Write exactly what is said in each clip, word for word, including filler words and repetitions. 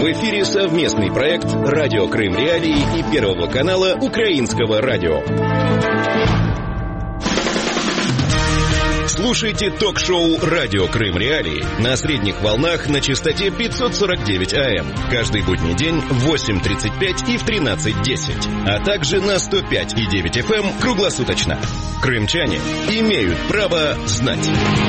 В эфире совместный проект «Радио Крым Реалии» и Первого канала Украинского радио. Слушайте ток-шоу «Радио Крым Реалии» на средних волнах на частоте пятьсот сорок девять АМ. Каждый будний день в восемь тридцать пять и в тринадцать десять. А также на сто пять и девять эф эм круглосуточно. Крымчане имеют право знать.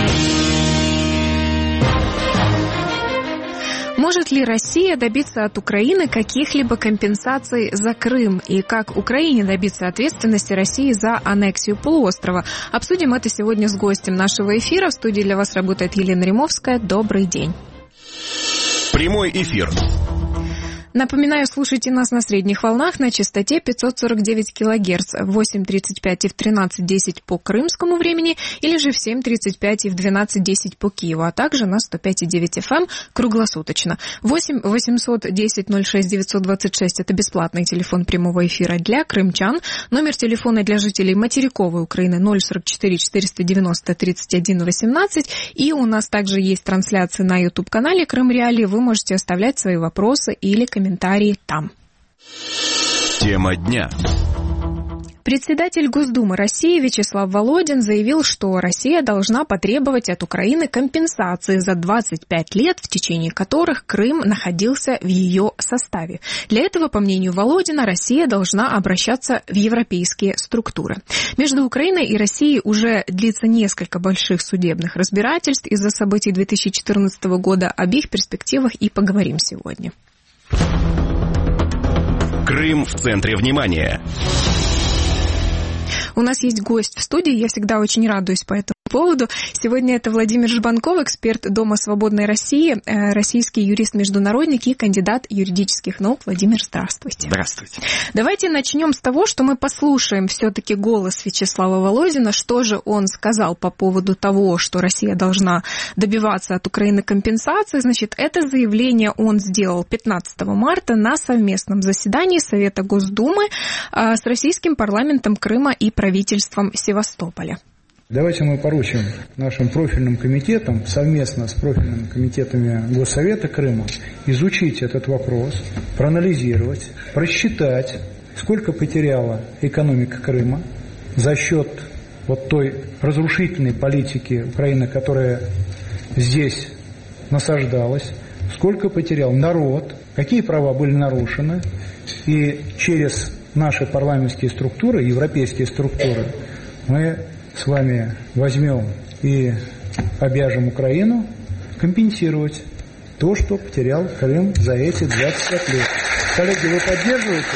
Может ли Россия добиться от Украины каких-либо компенсаций за Крым? И как Украине добиться ответственности России за аннексию полуострова? Обсудим это сегодня с гостем нашего эфира. В студии для вас работает Елена Римовская. Добрый день. Прямой эфир. Напоминаю, слушайте нас на средних волнах на частоте пятьсот сорок девять килогерц в восемь тридцать пять и в тринадцать десять по крымскому времени, или же в семь тридцать пять и в двенадцать десять по Киеву, а также на сто пять и девять эф эм круглосуточно. восемь восемьсот десять ноль шесть девятьсот двадцать шесть – это бесплатный телефон прямого эфира для крымчан. Номер телефона для жителей материковой Украины ноль сорок четыре четыреста девяносто тридцать один восемнадцать. И у нас также есть трансляции на YouTube-канале Крым Реалии. Вы можете оставлять свои вопросы или комментарии. комментарии там. Тема дня. Председатель Госдумы России Вячеслав Володин заявил, что Россия должна потребовать от Украины компенсации за двадцать пять лет, в течение которых Крым находился в ее составе. Для этого, по мнению Володина, Россия должна обращаться в европейские структуры. Между Украиной и Россией уже длится несколько больших судебных разбирательств из-за событий две тысячи четырнадцатого года. Об их перспективах и поговорим сегодня. Крым в центре внимания. У нас есть гость в студии, я всегда очень радуюсь по этому поводу. Сегодня это Владимир Жбанков, эксперт Дома свободной России, российский юрист-международник и кандидат юридических наук. Владимир, здравствуйте. Здравствуйте. Давайте начнем с того, что мы послушаем все-таки голос Вячеслава Володина, что же он сказал по поводу того, что Россия должна добиваться от Украины компенсации. Значит, это заявление он сделал пятнадцатого марта на совместном заседании Совета Госдумы с российским парламентом Крыма и правительством Севастополя. Давайте мы поручим нашим профильным комитетам, совместно с профильными комитетами Госсовета Крыма, изучить этот вопрос, проанализировать, просчитать, сколько потеряла экономика Крыма за счет вот той разрушительной политики Украины, которая здесь насаждалась, сколько потерял народ, какие права были нарушены, и через наши парламентские структуры, европейские структуры, мы с вами возьмем и обяжем Украину компенсировать то, что потерял Крым за эти двадцать пять лет. Коллеги, вы поддерживаете?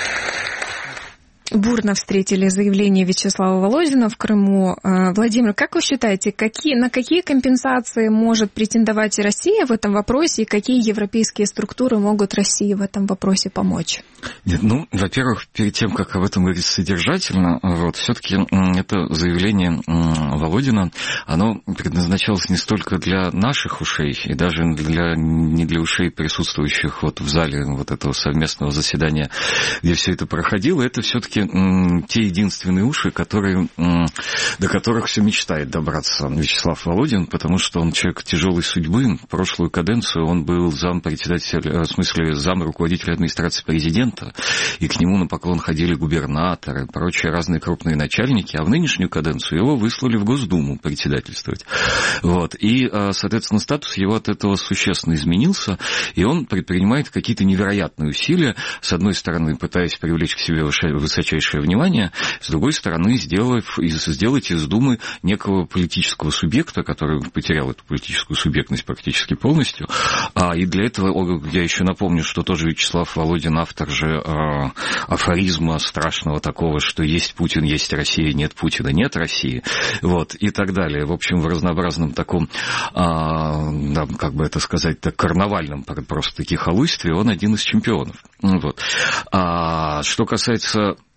Бурно встретили заявление Вячеслава Володина в Крыму. Владимир, как вы считаете, какие, на какие компенсации может претендовать Россия в этом вопросе, и какие европейские структуры могут России в этом вопросе помочь? Нет, ну, во-первых, перед тем, как об этом говорить содержательно, вот, все-таки это заявление Володина, оно предназначалось не столько для наших ушей, и даже для, не для ушей присутствующих вот в зале вот этого совместного заседания, где все это проходило. Это все-таки те единственные уши, которые, до которых все мечтает добраться Вячеслав Володин, потому что он человек тяжелой судьбы. В прошлую каденцию он был зампредседателя, в смысле зам руководителя администрации президента, и к нему на поклон ходили губернаторы, прочие разные крупные начальники, а в нынешнюю каденцию его выслали в Госдуму председательствовать. Вот. И, соответственно, статус его от этого существенно изменился, и он предпринимает какие-то невероятные усилия, с одной стороны, пытаясь привлечь к себе высочайшее внимание, с другой стороны, сделав, сделать из Думы некого политического субъекта, который потерял эту политическую субъектность практически полностью. А, и для этого, я еще напомню, что тоже Вячеслав Володин автор же а, афоризма страшного такого, что есть Путин, есть Россия, нет Путина, нет России, вот, и так далее. В общем, в разнообразном таком, а, да, как бы это сказать, так, карнавальном просто-таки халуйстве он один из чемпионов. Вот. А что касается... То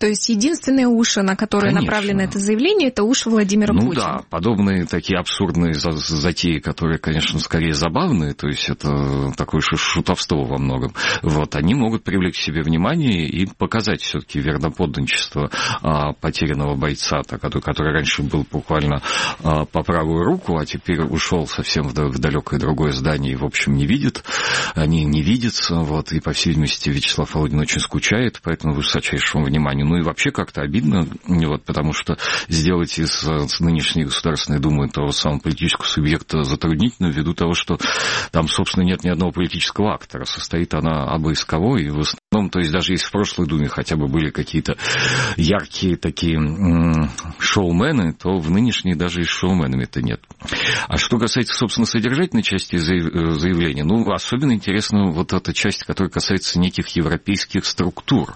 То есть единственные уши, на которые Конечно. направлено это заявление, это уши Владимира ну, Путина. Ну да, подобные такие абсурдные затеи, которые, конечно, скорее забавные, то есть это такое шутовство во многом, вот, они могут привлечь к себе внимание и показать все-таки верноподданничество а, потерянного бойца, который, который раньше был буквально а, по правую руку, а теперь ушел совсем в, в далекое другое здание и, в общем, не видит, они не видятся, вот, и, по всей видимости, Вячеслав Володин очень скучает по этому высочайшему вниманию. Ну и вообще как-то обидно, вот, потому что сделать из нынешней Государственной Думы того самого политического субъекта затруднительно ввиду того, что там, собственно, нет ни одного политического актора. Состоит она абы из кого, и в основном, то есть даже если в прошлой Думе хотя бы были какие-то яркие такие м- шоумены, то в нынешней даже и с шоуменами-то нет. А что касается, собственно, содержательной части заявления, ну, особенно интересна вот эта часть, которая касается неких европейских структур.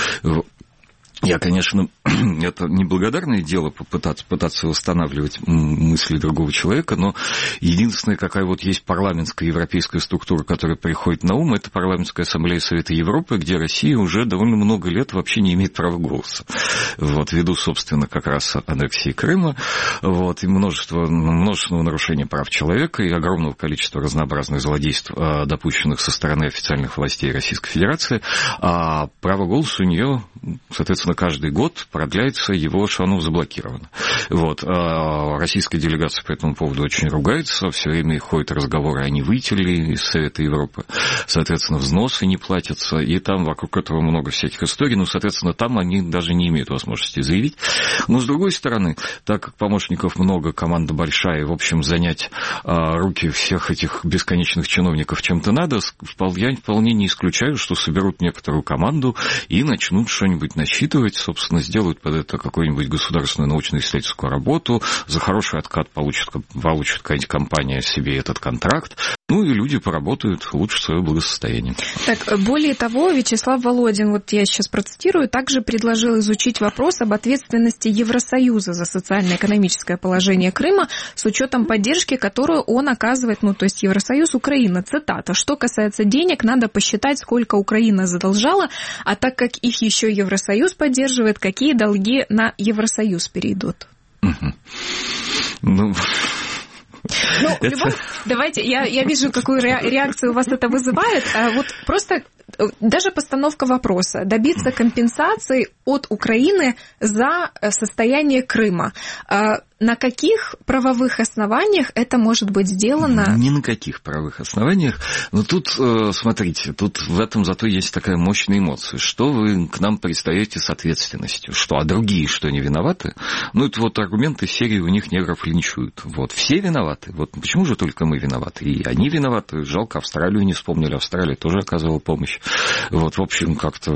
Я, конечно, это неблагодарное дело попытаться, пытаться восстанавливать мысли другого человека, но единственная, какая вот есть парламентская европейская структура, которая приходит на ум, это парламентская ассамблея Совета Европы, где Россия уже довольно много лет вообще не имеет права голоса. Вот, ввиду, собственно, как раз аннексии Крыма, вот, и множество, множественного нарушения прав человека и огромного количества разнообразных злодейств, допущенных со стороны официальных властей Российской Федерации, а право голоса у нее, соответственно, каждый год продляется, его, что оно заблокировано. Вот. А российская делегация по этому поводу очень ругается, все время ходят разговоры, они выйти ли из Совета Европы, соответственно, взносы не платятся, и там вокруг этого много всяких историй, но, соответственно, там они даже не имеют возможности заявить. Но, с другой стороны, так как помощников много, команда большая, и, в общем, занять а, руки всех этих бесконечных чиновников чем-то надо, вполне, вполне не исключаю, что соберут некоторую команду и начнут что-нибудь насчитывать, собственно, сделают под это какую-нибудь государственную научно-исследовательскую работу, за хороший откат получит, получит какая-нибудь компания себе этот контракт, ну и люди поработают, улучшат свое благосостояние. Так, более того, Вячеслав Володин, вот я сейчас процитирую, также предложил изучить вопрос об ответственности Евросоюза за социально-экономическое положение Крыма с учетом поддержки, которую он оказывает, ну, то есть Евросоюз, Украина, цитата. Что касается денег, надо посчитать, сколько Украина задолжала, а так как их еще Евросоюз поддерживает, какие долги на Евросоюз перейдут. Угу. Ну... Ну, это... любом... давайте, я, я вижу, какую реакцию у вас это вызывает. Вот просто даже постановка вопроса. Добиться компенсации от Украины за состояние Крыма. На каких правовых основаниях это может быть сделано? Ни на каких правовых основаниях. Но тут, смотрите, тут в этом зато есть такая мощная эмоция. Что вы к нам пристаете с ответственностью? Что, а другие что, не виноваты? Ну, это вот аргументы серии «у них негров линчуют». Вот, все виноваты. Вот почему же только мы виноваты? И они виноваты. Жалко, Австралию не вспомнили. Австралия тоже оказывала помощь. Вот, в общем, как-то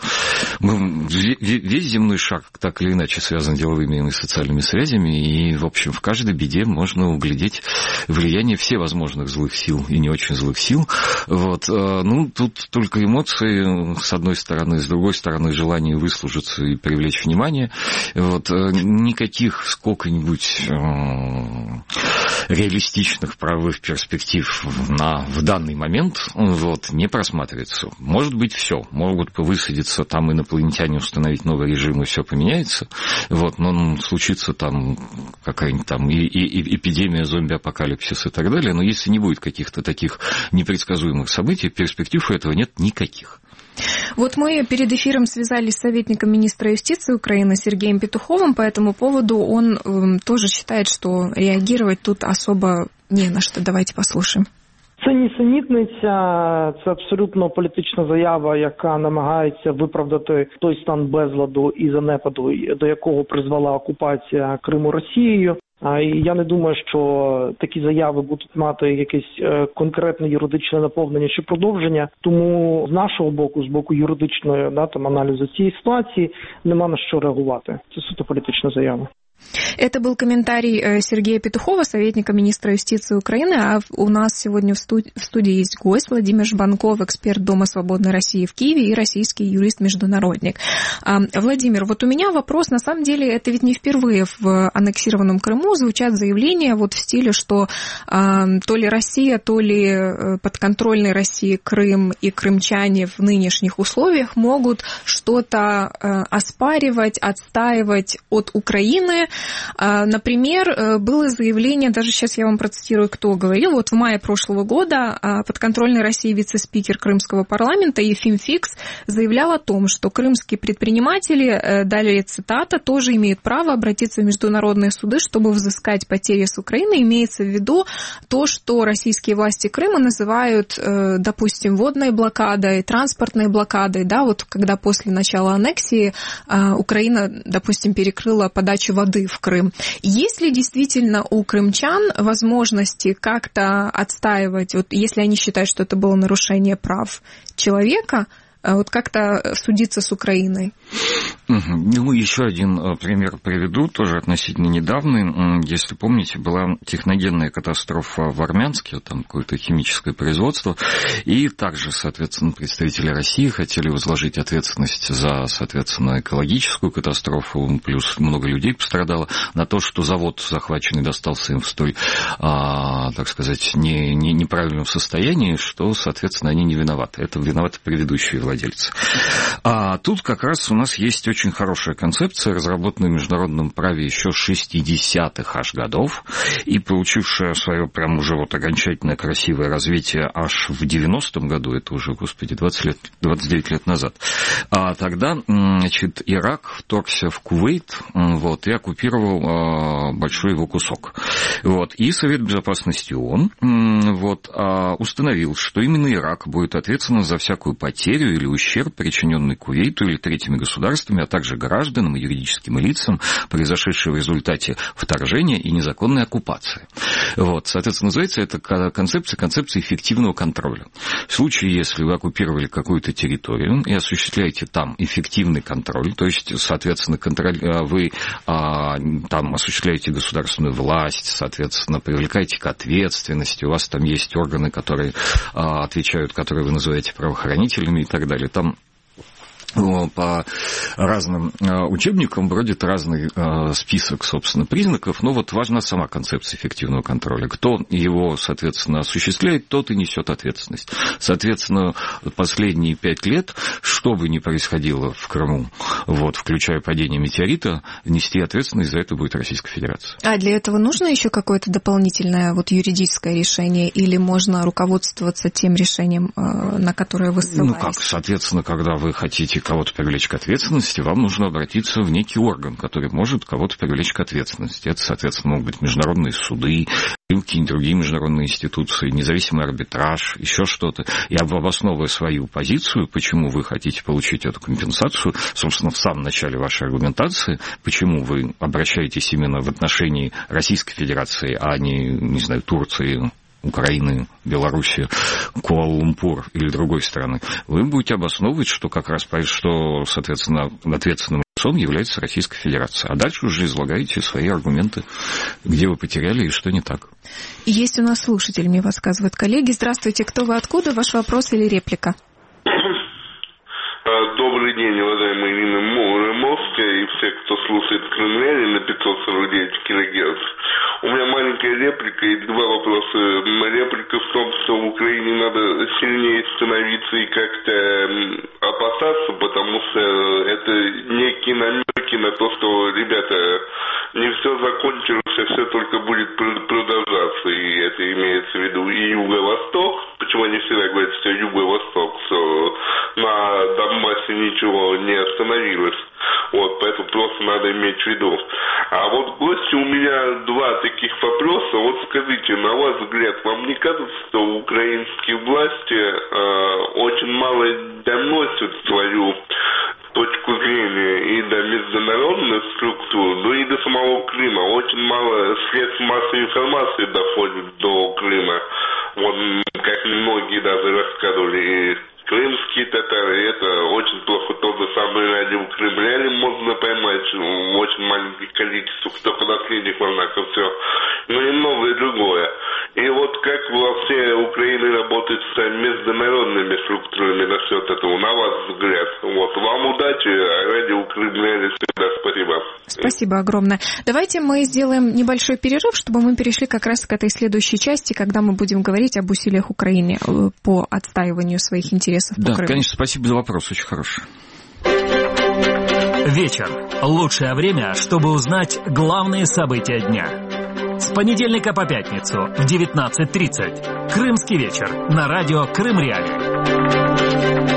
весь земной шаг так или иначе связан деловыми и социальными связями, и, в общем, в каждой беде можно углядеть влияние всевозможных злых сил и не очень злых сил. Вот. Ну, тут только эмоции, с одной стороны, с другой стороны, желание выслужиться и привлечь внимание. Вот. Никаких сколько-нибудь реалистичных правовых перспектив на, в данный момент вот, не просматривается. Может быть, все. Могут высадиться там инопланетяне, установить новый режим, и все поменяется. Вот. Но случится там какая-нибудь там и, и, эпидемия, зомби-апокалипсис и так далее. Но если не будет каких-то таких непредсказуемых событий, перспектив у этого нет никаких. Вот мы перед эфиром связались с советником министра юстиции Украины Сергеем Петуховым по этому поводу. Он э, тоже считает, что реагировать тут особо не на что. Давайте послушаем. Це нісенітниця, це абсолютно політична заява, яка намагається виправдати той стан безладу і занепаду, до якого призвела окупація Криму Росією. І я не думаю, що такі заяви будуть мати якесь конкретне юридичне наповнення чи продовження. Тому з нашого боку, з боку юридичної, да, там, аналізу цієї ситуації, нема на що реагувати. Це суто політична заява. Это был комментарий Сергея Петухова, советника министра юстиции Украины. А у нас сегодня в студии есть гость Владимир Жбанков, эксперт Дома свободной России в Киеве и российский юрист-международник. Владимир, вот у меня вопрос, на самом деле, это ведь не впервые в аннексированном Крыму звучат заявления вот в стиле, что то ли Россия, то ли подконтрольный России Крым и крымчане в нынешних условиях могут что-то оспаривать, отстаивать от Украины. Например, было заявление, даже сейчас я вам процитирую, кто говорил, вот в мае прошлого года подконтрольный России вице-спикер Крымского парламента Ефим Фикс заявлял о том, что крымские предприниматели, далее цитата, тоже имеют право обратиться в международные суды, чтобы взыскать потери с Украины. Имеется в виду то, что российские власти Крыма называют, допустим, водной блокадой, транспортной блокадой, да, вот когда после начала аннексии Украина, допустим, перекрыла подачу воды в Крым. Есть ли действительно у крымчан возможности как-то отстаивать, вот если они считают, что это было нарушение прав человека, вот как-то судиться с Украиной? Ну, еще один пример приведу, тоже относительно недавний. Если помните, была техногенная катастрофа в Армянске, там какое-то химическое производство, и также, соответственно, представители России хотели возложить ответственность за, соответственно, экологическую катастрофу, плюс много людей пострадало, на то, что завод захваченный достался им в столь, а, так сказать, не, не, неправильном состоянии, что, соответственно, они не виноваты. Это виноваты предыдущие владельцы. А тут как раз у нас есть очень хорошая концепция, разработанная в международном праве еще с шестидесятых аж годов и получившая свое прям уже вот окончательное красивое развитие аж в девяностом году, это уже, господи, двадцать лет, двадцать девять лет назад. А тогда, значит, Ирак вторгся в Кувейт, вот, и оккупировал большой его кусок. Вот, и Совет Безопасности ООН вот, установил, что именно Ирак будет ответственен за всякую потерю или ущерб, причиненный Кувейту или третьими государствами, а также гражданам и юридическим лицам, произошедшие в результате вторжения и незаконной оккупации. Вот, соответственно, называется эта концепция концепция эффективного контроля. В случае, если вы оккупировали какую-то территорию и осуществляете там эффективный контроль, то есть, соответственно, контроль, вы а, там осуществляете государственную власть, соответственно, привлекаете к ответственности, у вас там есть органы, которые а, отвечают, которые вы называете правоохранителями и так далее. Там по разным учебникам бродит разный список, собственно, признаков, но вот важна сама концепция эффективного контроля. Кто его, соответственно, осуществляет, тот и несет ответственность. Соответственно, последние пять лет, что бы ни происходило в Крыму, вот, включая падение метеорита, нести ответственность за это будет Российская Федерация. А для этого нужно еще какое-то дополнительное вот юридическое решение, или можно руководствоваться тем решением, на которое вы ссылаетесь? Ну как, соответственно, когда вы хотите кого-то привлечь к ответственности, вам нужно обратиться в некий орган, который может кого-то привлечь к ответственности. Это, соответственно, могут быть международные суды, или какие-нибудь другие международные институции, независимый арбитраж, еще что-то. И обосновывая свою позицию, почему вы хотите получить эту компенсацию, собственно, в самом начале вашей аргументации, почему вы обращаетесь именно в отношении Российской Федерации, а не, не знаю, Турции, Украины, Белоруссии, Куала-Лумпур или другой страны, вы будете обосновывать, что как раз, что, соответственно, ответственным лицом является Российская Федерация. А дальше уже излагаете свои аргументы, где вы потеряли и что не так. Есть у нас слушатель, мне подсказывают коллеги. Здравствуйте, кто вы, откуда? Ваш вопрос или реплика? Добрый день, уважаемая Ирина Ромовская и все, кто слушает Крым на пятьсот сорок девять килогерц. У меня маленькая реплика и два вопроса. Реплика в том, что в Украине надо сильнее становиться и как-то опасаться, потому что это некие намеки на то, что, ребята, не все закончилось, а все только будет продолжаться. И это имеется в виду и Юго-Восток. Почему они всегда говорят, что Юго-Восток, что на Донбассе ничего не остановилось. Вот, поэтому просто надо иметь в виду. А вот, гости, у меня два таких вопроса. Вот скажите, на ваш взгляд, вам не кажется, что украинские власти э, очень мало доносят свою точку зрения и до международных структур, ну и до самого Крыма? Очень мало средств массовой информации доходит до Крыма. Вот, как многие даже рассказывали, крымские татары, это очень плохо. То же самое радио в Кремле можно поймать в очень маленьких количествах. Только средних волнах и все, но и многое другое. И вот как во всей Украине работает с международными структурами насчет этого, на ваш взгляд? Вот, вам удачи, радио Крым Реалии всегда спасибо. Спасибо огромное. Давайте мы сделаем небольшой перерыв, чтобы мы перешли как раз к этой следующей части, когда мы будем говорить об усилиях Украины по отстаиванию своих интересов по Да, Крыму. конечно, спасибо за вопрос, очень хороший. Вечер. Лучшее время, чтобы узнать главные события дня. С понедельника по пятницу в девятнадцать тридцать. Крымский вечер на радио Крым Реалии.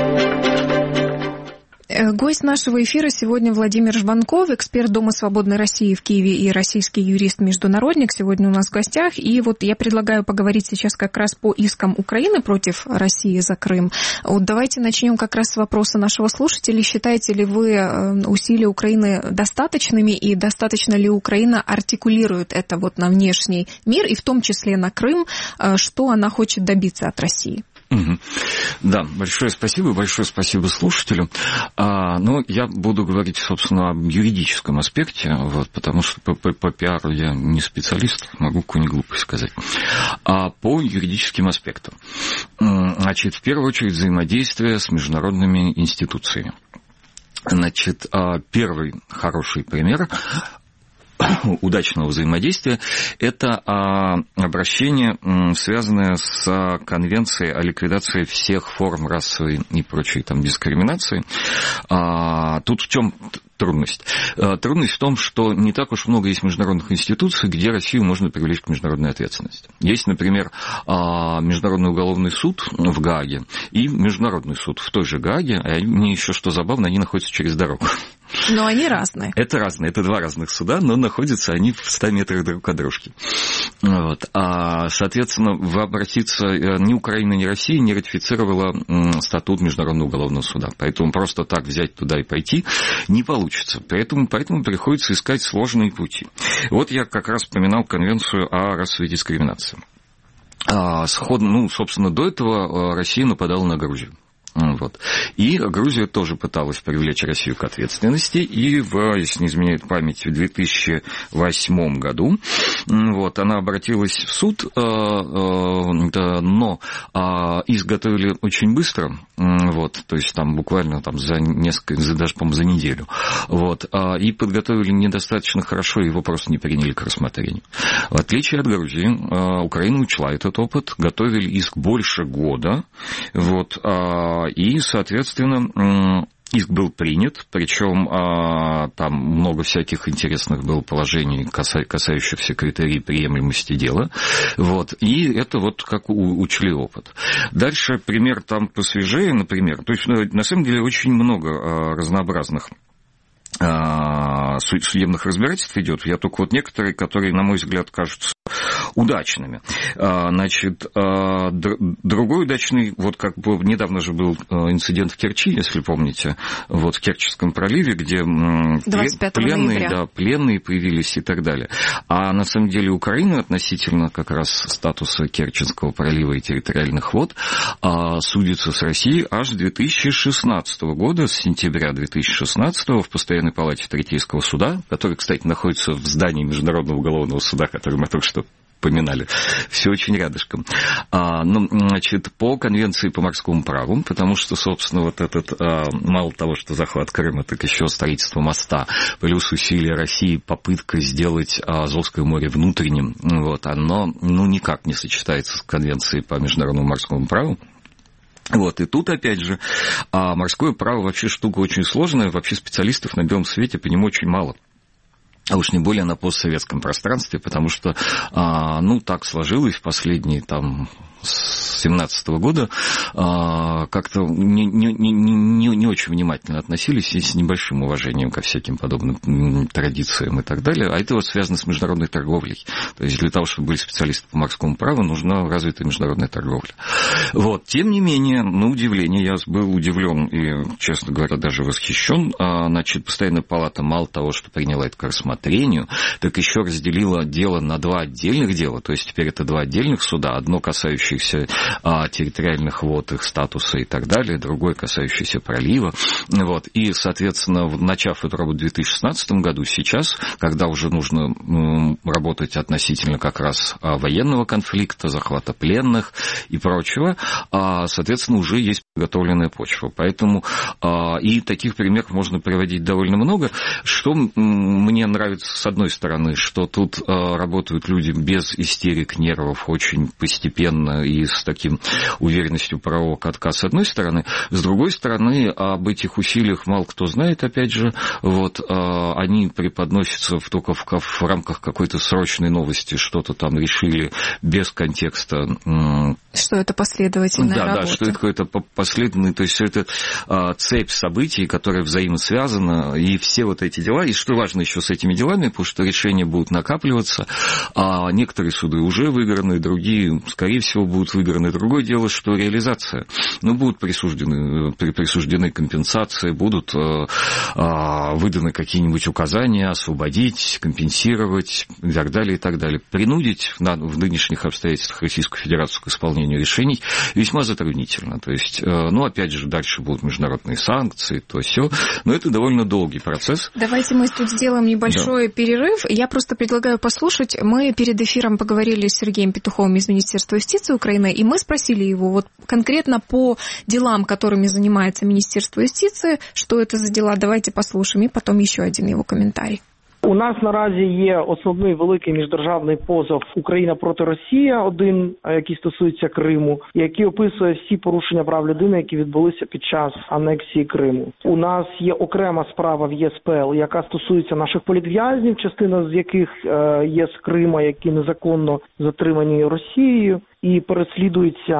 Гость нашего эфира сегодня Владимир Жванков, эксперт Дома свободной России в Киеве и российский юрист-международник. Сегодня у нас в гостях. И вот я предлагаю поговорить сейчас как раз по искам Украины против России за Крым. Вот давайте начнем как раз с вопроса нашего слушателя. Считаете ли вы усилия Украины достаточными, и достаточно ли Украина артикулирует это вот на внешний мир, и в том числе на Крым, что она хочет добиться от России? Угу. Да, большое спасибо, большое спасибо слушателю. А, ну, я буду говорить, собственно, об юридическом аспекте, вот, потому что по, по, по пиару я не специалист, могу какую-нибудь глупость сказать. А по юридическим аспектам. Значит, в первую очередь взаимодействие с международными институциями. Значит, первый хороший пример удачного взаимодействия – это обращение, связанное с Конвенцией о ликвидации всех форм расовой и прочей там дискриминации. Тут в чем трудность? Трудность в том, что не так уж много есть международных институций, где Россию можно привлечь к международной ответственности. Есть, например, Международный уголовный суд в Гааге и Международный суд в той же Гааге, а мне еще что забавно, они находятся через дорогу. Но они разные. Это разные, это два разных суда, но находятся они в ста метрах друг от дружки. Вот. А, соответственно, вы обратиться, ни Украина, ни Россия не ратифицировала статут Международного уголовного суда. Поэтому просто так взять туда и пойти не получится. Поэтому, поэтому приходится искать сложные пути. Вот я как раз вспоминал Конвенцию о расовой дискриминации. А, сходно, ну, собственно, до этого Россия нападала на Грузию. Вот. И Грузия тоже пыталась привлечь Россию к ответственности, и, в, если не изменяет память, в две тысячи восьмом году вот, она обратилась в суд, но изготовили очень быстро, вот, то есть там буквально там, за несколько, за, даже, по-моему, за неделю, вот, и подготовили недостаточно хорошо, его просто не приняли к рассмотрению. В отличие от Грузии, Украина учла этот опыт, готовили иск больше года, вот, и, соответственно, иск был принят, причем там много всяких интересных было положений, касающихся критерий приемлемости дела. Вот, и это вот как учли опыт. Дальше пример там посвежее, например. То есть, на самом деле, очень много разнообразных судебных разбирательств идет. Я только вот некоторые, которые, на мой взгляд, кажутся удачными. Значит, другой удачный, вот как бы недавно же был инцидент в Керчи, если помните, вот в Керченском проливе, где пленные, да, пленные появились и так далее. А на самом деле Украина относительно как раз статуса Керченского пролива и территориальных вод судится с Россией аж с две тысячи шестнадцатого года, с сентября две тысячи шестнадцатого в Постоянной палате Третейского суда, который, кстати, находится в здании Международного уголовного суда, который мы только что поминали, все очень рядышком. А, ну, значит, по конвенции по морскому праву, потому что, собственно, вот этот, а, мало того, что захват Крыма, так еще строительство моста, плюс усилия России, попытка сделать Азовское море внутренним, вот, оно, ну, никак не сочетается с конвенцией по международному морскому праву. Вот, и тут, опять же, морское право вообще штука очень сложная, вообще специалистов на белом свете по нему очень мало. А уж не более на постсоветском пространстве, потому что, ну, так сложилось в последние, там, с семнадцатого года, как-то не, не, не, не, не очень внимательно относились и с небольшим уважением ко всяким подобным традициям и так далее. А это вот связано с международной торговлей. То есть для того, чтобы были специалисты по морскому праву, нужна развитая международная торговля. Вот. Тем не менее, на удивление, я был удивлен и, честно говоря, даже восхищен. Значит, Постоянная палата мало того, что приняла это к рассмотрению, так еще разделила дело на два отдельных дела. То есть теперь это два отдельных суда. Одно касающееся а, территориальных вод, их статуса и так далее, другой касающийся пролива. Вот. И, соответственно, начав эту работу в две тысячи шестнадцатом году, сейчас, когда уже нужно работать относительно как раз военного конфликта, захвата пленных и прочего, соответственно, уже есть подготовленная почва. Поэтому и таких примеров можно приводить довольно много. Что мне нравится, с одной стороны, что тут работают люди без истерик, нервов, очень постепенно и с таким уверенностью правового катка, с одной стороны. С другой стороны, об этих усилиях мало кто знает, опять же. Вот, они преподносятся только в, в рамках какой-то срочной новости, что-то там решили без контекста. Что это последовательная да, работа. Да, что это какой-то последовательный, то есть это цепь событий, которая взаимосвязана, и все вот эти дела, и что важно еще с этими делами, потому что решения будут накапливаться, а некоторые суды уже выиграны, другие, скорее всего, будут выиграны. Другое дело, что реализация. Ну, будут присуждены, присуждены компенсации, будут выданы какие-нибудь указания освободить, компенсировать и так далее, и так далее. Принудить в нынешних обстоятельствах Российскую Федерацию к исполнению решений весьма затруднительно. То есть, ну, опять же, дальше будут международные санкции, то все, но это довольно долгий процесс. Давайте мы тут сделаем небольшой да. перерыв. Я просто предлагаю послушать. Мы перед эфиром поговорили с Сергеем Петуховым из Министерства юстиции Украины, и мы спросили его вот конкретно по делам, которыми занимается Министерство юстиции, что это за дела. Давайте послушаем, и потом еще один его коментарий. У нас наразі є основний великий міждержавний позов «Україна проти Росії», один, який стосується Криму, який описує всі порушення прав людини, які відбулися під час анексії Криму. У нас є окрема справа в Є С П Л, яка стосується наших політв'язнів, частина з яких є з Крима, які незаконно затримані Росією і переслідуються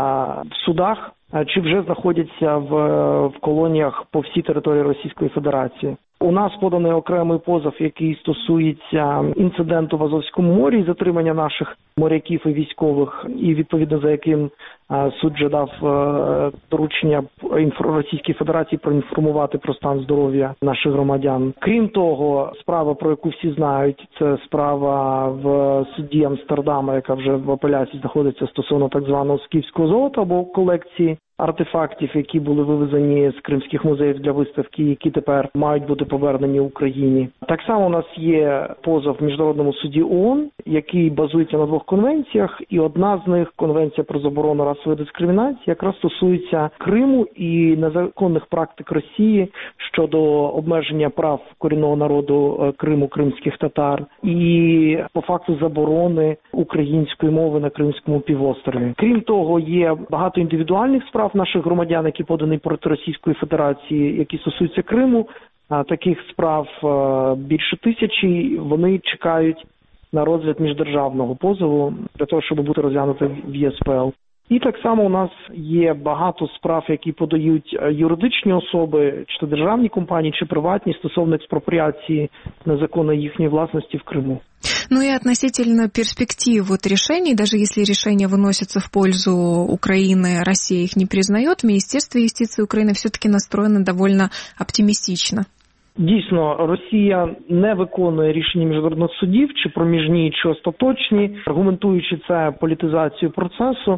в судах, чи вже знаходяться в, в колоніях по всій території Російської Федерації. У нас поданий окремий позов, який стосується інциденту в Азовському морі, затримання наших моряків і військових, і відповідно за яким суд вже дав доручення Російській Федерації проінформувати про стан здоров'я наших громадян. Крім того, справа, про яку всі знають, це справа в суді Амстердама, яка вже в апеляції знаходиться стосовно так званого скіфського золота або колекції артефактів, які були вивезені з кримських музеїв для виставки, які тепер мають бути повернені Україні. Так само у нас є позов в Міжнародному суді О О Н, який базується на двох конвенціях, і одна з них, Конвенція про заборону расової дискримінації, якраз стосується Криму і незаконних практик Росії щодо обмеження прав корінного народу Криму, кримських татар, і по факту заборони української мови на Кримському півострові. Крім того, є багато індивідуальних справ наших громадян, які подані проти Російської Федерації, які стосуються Криму. Таких справ більше тисячі, вони чекають на розгляд міждержавного позову для того, щоб бути розглянути в Є С П Л. І так само у нас є багато справ, які подають юридичні особи, чи то державні компанії, чи приватні, стосовно експропріації незаконної їхньої власності в Криму. Ну и относительно перспектив вот решений, даже если решения выносятся в пользу Украины, Россия их не признает, Министерство юстиции Украины все-таки настроено довольно оптимистично. Дійсно, Росія не виконує рішення міжнародних судів, чи проміжні, чи остаточні, аргументуючи це політизацією процесу,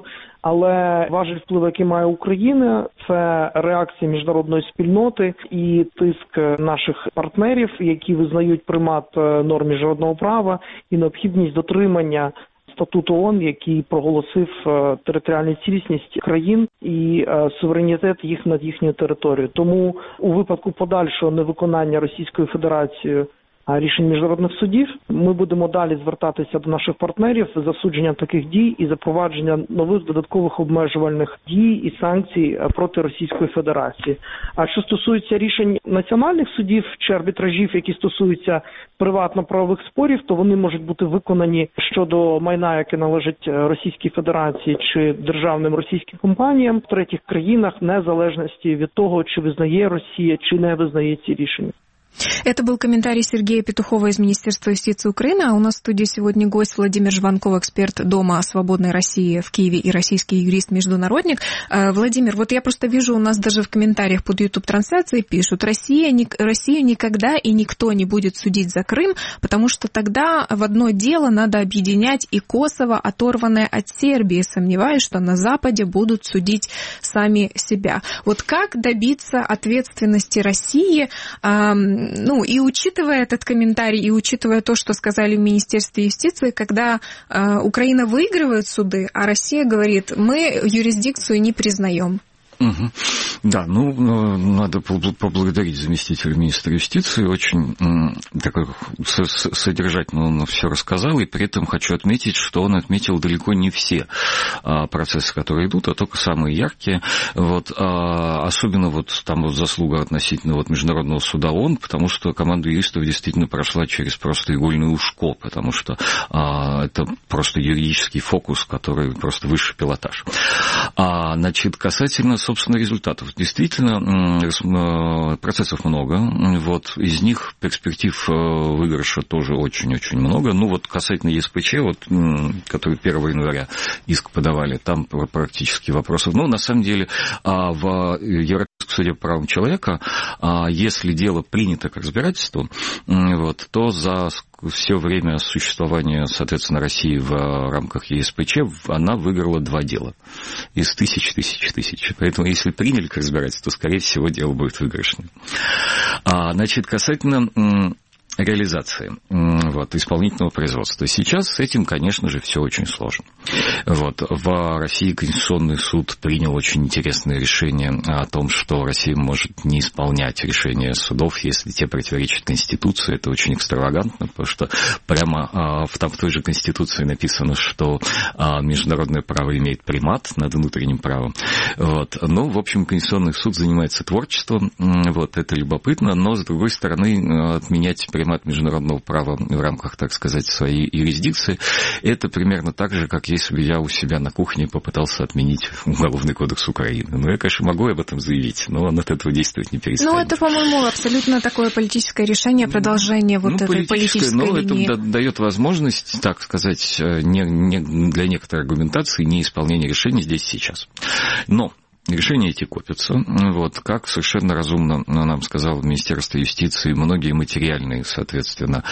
але важель впливу, який має Україна, це реакція міжнародної спільноти і тиск наших партнерів, які визнають примат норм міжнародного права і необхідність дотримання статуту О О Н, який проголосив територіальну цілісність країн і суверенітет їх над їхньою територією. Тому у випадку подальшого невиконання Російською Федерацією рішень міжнародних судів ми будемо далі звертатися до наших партнерів з засудженням таких дій і запровадження нових додаткових обмежувальних дій і санкцій проти Російської Федерації. А що стосується рішень національних судів чи арбітражів, які стосуються приватно-правових спорів, то вони можуть бути виконані щодо майна, яке належить Російській Федерації чи державним російським компаніям в третіх країнах, незалежності від того, чи визнає Росія, чи не визнає ці рішення. Это был комментарий Сергея Петухова из Министерства юстиции Украины. А у нас в студии сегодня гость Владимир Жванков, эксперт Дома свободной России в Киеве и российский юрист-международник. Владимир, вот я просто вижу, у нас даже в комментариях под YouTube-трансляцией пишут, Россия, Россию никогда и никто не будет судить за Крым, потому что тогда в одно дело надо объединять и Косово, оторванное от Сербии. Сомневаюсь, что на Западе будут судить сами себя. Вот как добиться ответственности России? Ну, и учитывая этот комментарий, и учитывая то, что сказали в Министерстве юстиции, когда э, Украина выигрывает суды, а Россия говорит, мы юрисдикцию не признаем. Угу. Да, ну, надо поблагодарить заместителя министра юстиции, очень такой содержательно он все рассказал, и при этом хочу отметить, что он отметил далеко не все процессы, которые идут, а только самые яркие. Вот, особенно вот там вот заслуга относительно вот Международного суда ООН, потому что команда юристов действительно прошла через просто игольное ушко, потому что это просто юридический фокус, который просто высший пилотаж. А, значит, касательно, собственно, результатов. Действительно, процессов много. Вот, из них перспектив выигрыша тоже очень-очень много. Ну, вот касательно ЕСПЧ, вот, который первого января иск подавали, там практически вопросов. Ну, на самом деле, в Европейском суде по правам человека, если дело принято к разбирательству, вот, то за все время существования, соответственно, России в рамках ЕСПЧ она выиграла два дела из тысяч, тысяч, тысяч. Поэтому, если приняли к разбирательству, то, скорее всего, дело будет выигрышным. А, значит, касательно реализации вот, исполнительного производства. Сейчас с этим, конечно же, все очень сложно. Вот. В России Конституционный суд принял очень интересное решение о том, что Россия может не исполнять решения судов, если те противоречат Конституции. Это очень экстравагантно, потому что прямо в, там, в той же Конституции написано, что международное право имеет примат над внутренним правом. Вот. Ну, в общем, Конституционный суд занимается творчеством, вот, это любопытно, но, с другой стороны, отменять примат международного права в рамках, так сказать, своей юрисдикции, это примерно так же, как если бы я у себя на кухне попытался отменить Уголовный кодекс Украины. Ну, я, конечно, могу об этом заявить, но он от этого действовать не перестанет. Ну, это, по-моему, абсолютно такое политическое решение, продолжение вот ну, этой политической но линии. Это дает возможность, так сказать, не, не, для некоторой аргументации не исполнения решений здесь и сейчас. Но решения эти копятся. Вот, как совершенно разумно нам сказало Министерство юстиции, многие материальные, соответственно,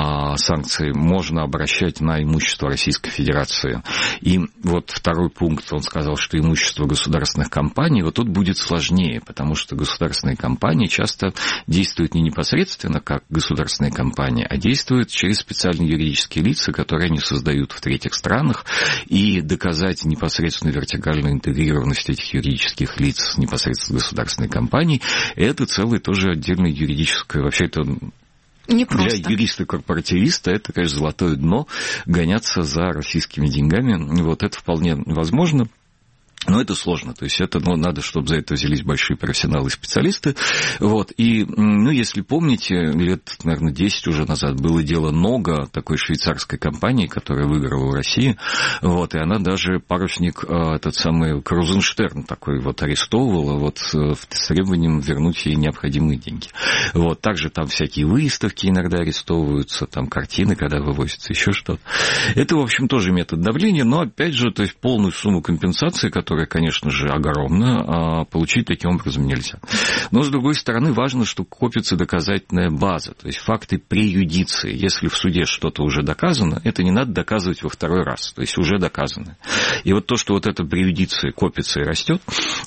санкции можно обращать на имущество Российской Федерации. И вот второй пункт, он сказал, что имущество государственных компаний, вот тут будет сложнее, потому что государственные компании часто действуют не непосредственно как государственные компании, а действуют через специальные юридические лица, которые они создают в третьих странах, и доказать непосредственно вертикальную интегрированность этих юридических лиц непосредственно государственной компании, это целое тоже отдельное юридическое, вообще это для юриста-корпоративиста это, конечно, золотое дно, гоняться за российскими деньгами, вот это вполне возможно. Но это сложно, то есть это, ну, надо, чтобы за это взялись большие профессионалы и специалисты. Вот. И, ну, если помните, лет, наверное, десять уже назад было дело Нога, такой швейцарской компании, которая выиграла в России, вот, и она даже парусник, этот самый Крузенштерн такой вот арестовывала вот, с требованием вернуть ей необходимые деньги. Вот. Также там всякие выставки иногда арестовываются, там картины, когда вывозятся, еще что-то. Это, в общем, тоже метод давления, но, опять же, то есть полную сумму компенсации, которая которая, конечно же, огромна, получить таким образом нельзя. Но, с другой стороны, важно, что копится доказательная база, то есть факты преюдиции. Если в суде что-то уже доказано, это не надо доказывать во второй раз, то есть уже доказано. И вот то, что вот эта преюдиция копится и растет,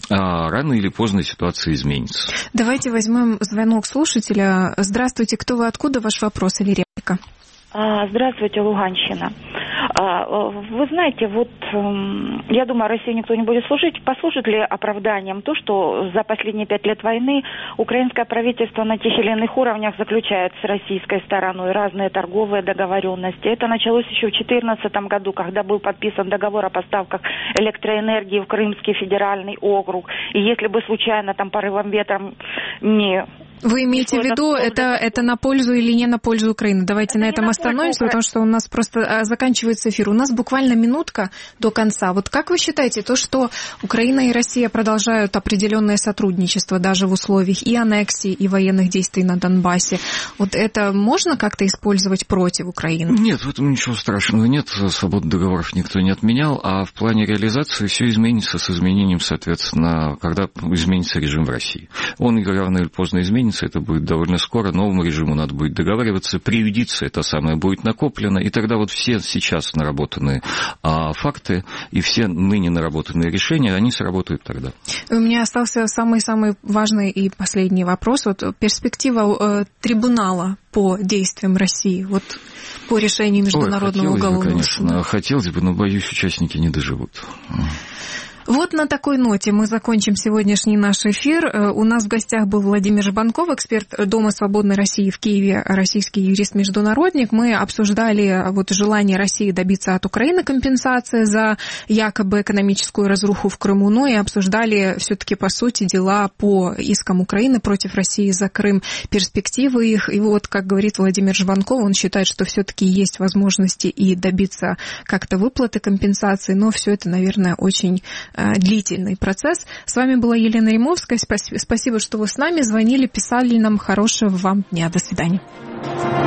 рано или поздно ситуация изменится. Давайте возьмем звонок слушателя. Здравствуйте, кто вы, откуда, ваш вопрос или реплика? Здравствуйте, Луганщина. Вы знаете, вот я думаю, Россию никто не будет слушать. Послужит ли оправданием то, что за последние пять лет войны украинское правительство на тех или иных уровнях заключает с российской стороной разные торговые договоренности? Это началось еще в две тысячи четырнадцатом году, когда был подписан договор о поставках электроэнергии в Крымский федеральный округ. И если бы случайно там порывом ветра не Вы имеете в виду, это, это на пользу или не на пользу Украины? Давайте это на этом на остановимся, потому что у нас просто заканчивается эфир. У нас буквально минутка до конца. Вот как вы считаете, то, что Украина и Россия продолжают определенное сотрудничество даже в условиях и аннексии, и военных действий на Донбассе, вот это можно как-то использовать против Украины? Нет, в этом ничего страшного нет. Свободу договоров никто не отменял, а в плане реализации все изменится с изменением, соответственно, когда изменится режим в России. Он рано или поздно изменится. Это будет довольно скоро, новому режиму надо будет договариваться, преюдиция это самое будет накоплено, и тогда вот все сейчас наработанные а, факты и все ныне наработанные решения, они сработают тогда. У меня остался самый-самый важный и последний вопрос. Вот перспектива э, трибунала по действиям России, вот по решению Международного Ой, уголовного бы, конечно, суда. Хотелось бы, но, боюсь, участники не доживут. Вот на такой ноте мы закончим сегодняшний наш эфир. У нас в гостях был Владимир Жбанков, эксперт Дома свободной России в Киеве, российский юрист-международник. Мы обсуждали вот желание России добиться от Украины компенсации за якобы экономическую разруху в Крыму, но и обсуждали все-таки по сути дела по искам Украины против России за Крым, перспективы их. И вот, как говорит Владимир Жбанков, он считает, что все-таки есть возможности и добиться как-то выплаты компенсации, но все это, наверное, очень длительный процесс. С вами была Елена Римовская. Спасибо, что вы с нами звонили, писали нам. Хорошего вам дня. До свидания.